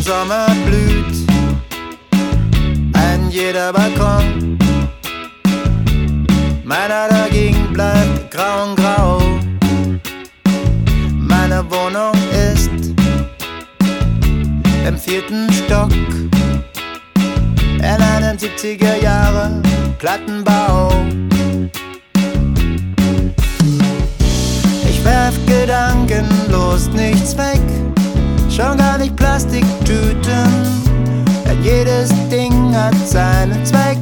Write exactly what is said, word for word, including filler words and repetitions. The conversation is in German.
im Sommer blüht ein jeder Balkon. Meiner dagegen bleibt grau und grau. Meine Wohnung ist im vierten Stock in einem siebziger Jahre Plattenbau. Ich werf gedankenlos nichts weg, schon gar nicht Plastiktüten, denn jedes Ding hat seinen Zweck.